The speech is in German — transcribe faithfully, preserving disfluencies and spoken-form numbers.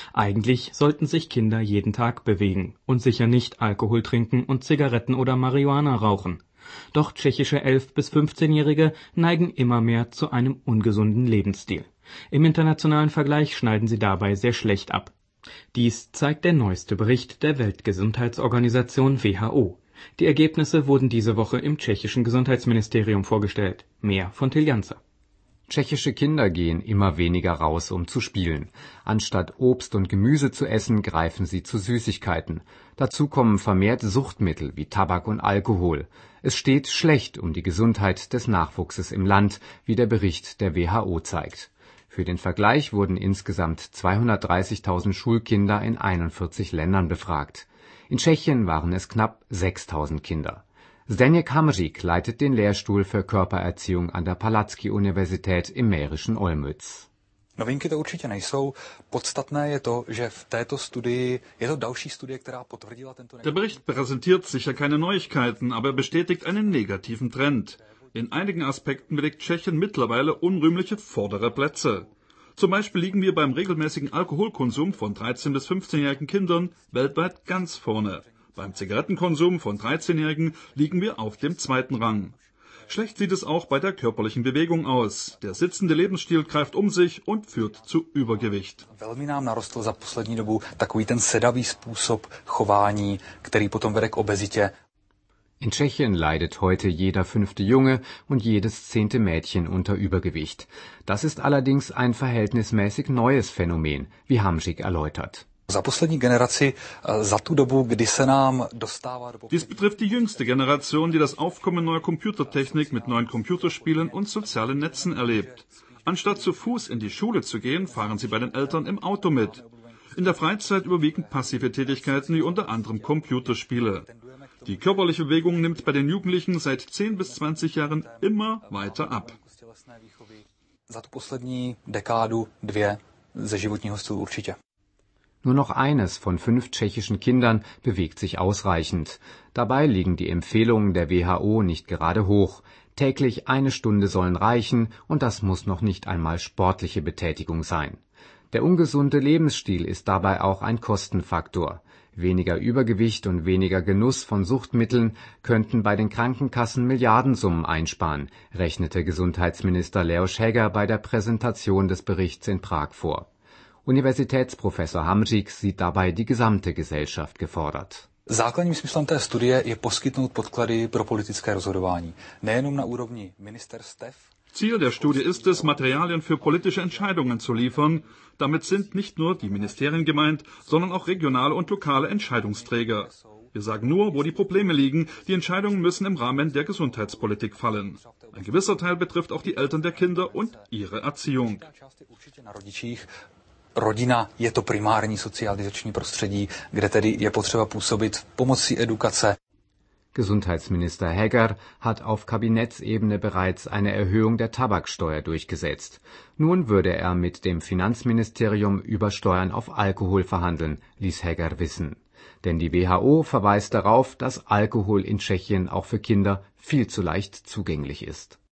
Eigentlich sollten sich Kinder jeden Tag bewegen und sicher nicht Alkohol trinken und Zigaretten oder Marihuana rauchen. Doch tschechische elf- bis fünfzehnjährige neigen immer mehr zu einem ungesunden Lebensstil. Im internationalen Vergleich schneiden sie dabei sehr schlecht ab. Dies zeigt der neueste Bericht der Weltgesundheitsorganisation W H O. Die Ergebnisse wurden diese Woche im tschechischen Gesundheitsministerium vorgestellt. Mehr von Till Janzer. Tschechische Kinder gehen immer weniger raus, um zu spielen. Anstatt Obst und Gemüse zu essen, greifen sie zu Süßigkeiten. Dazu kommen vermehrt Suchtmittel wie Tabak und Alkohol. Es steht schlecht um die Gesundheit des Nachwuchses im Land, wie der Bericht der W H O zeigt. Für den Vergleich wurden insgesamt zweihundertdreißigtausend Schulkinder in einundvierzig Ländern befragt. In Tschechien waren es knapp sechstausend Kinder. Zdeněk Hamřík leitet den Lehrstuhl für Körpererziehung an der Palacký-Universität im mährischen Olmütz. Novinky to určitě nejsou. Podstatné je to, že v této studii je to další studie, která potvrdila tento. Der Bericht präsentiert sicher keine Neuigkeiten, aber er bestätigt einen negativen Trend. In einigen Aspekten belegt Tschechien mittlerweile unrühmliche vordere Plätze. Zum Beispiel liegen wir beim regelmäßigen Alkoholkonsum von dreizehn- bis fünfzehnjährigen Kindern weltweit ganz vorne. Beim Zigarettenkonsum von dreizehnjährigen liegen wir auf dem zweiten Rang. Schlecht sieht es auch bei der körperlichen Bewegung aus. Der sitzende Lebensstil greift um sich und führt zu Übergewicht. Velmi nám narostl za poslední dobu takový ten sedavý způsob chování, který potom vede k obezitě. In Tschechien leidet heute jeder fünfte Junge und jedes zehnte Mädchen unter Übergewicht. Das ist allerdings ein verhältnismäßig neues Phänomen, wie Hamřík erläutert. Za poslední generaci, za tu dobu, kdy se nám dostává do... Dies betrifft die jüngste Generation, die das Aufkommen neuer Computertechnik mit neuen Computerspielen und sozialen Netzen erlebt. Anstatt zu Fuß in die Schule zu gehen, fahren sie bei den Eltern im Auto mit. In der Freizeit überwiegen passive Tätigkeiten wie unter anderem Computerspiele. Die körperliche Bewegung nimmt bei den Jugendlichen seit zehn bis zwanzig Jahren immer weiter ab. Za tu poslední dekádu, dvě ze životního stylu určitě. Nur noch eines von fünf tschechischen Kindern bewegt sich ausreichend. Dabei liegen die Empfehlungen der W H O nicht gerade hoch. Täglich eine Stunde sollen reichen, und das muss noch nicht einmal sportliche Betätigung sein. Der ungesunde Lebensstil ist dabei auch ein Kostenfaktor. Weniger Übergewicht und weniger Genuss von Suchtmitteln könnten bei den Krankenkassen Milliardensummen einsparen, rechnete Gesundheitsminister Leoš Heger bei der Präsentation des Berichts in Prag vor. Universitätsprofessor Hamřík sieht dabei die gesamte Gesellschaft gefordert. Základním smyslem té studie je poskytnout podklady pro politické rozhodování, nejenom na úrovni ministerstev. Ziel der Studie ist es, Materialien für politische Entscheidungen zu liefern. Damit sind nicht nur die Ministerien gemeint, sondern auch regionale und lokale Entscheidungsträger. Wir sagen nur, wo die Probleme liegen. Die Entscheidungen müssen im Rahmen der Gesundheitspolitik fallen. Ein gewisser Teil betrifft auch die Eltern der Kinder und ihre Erziehung. Rodina je to primární socializační prostředí, kde tedy je potřeba působit pomocí edukace. Gesundheitsminister Heger hat auf Kabinettsebene bereits eine Erhöhung der Tabaksteuer durchgesetzt. Nun würde er mit dem Finanzministerium über Steuern auf Alkohol verhandeln, ließ Heger wissen. Denn die W H O verweist darauf, dass Alkohol in Tschechien auch für Kinder viel zu leicht zugänglich ist.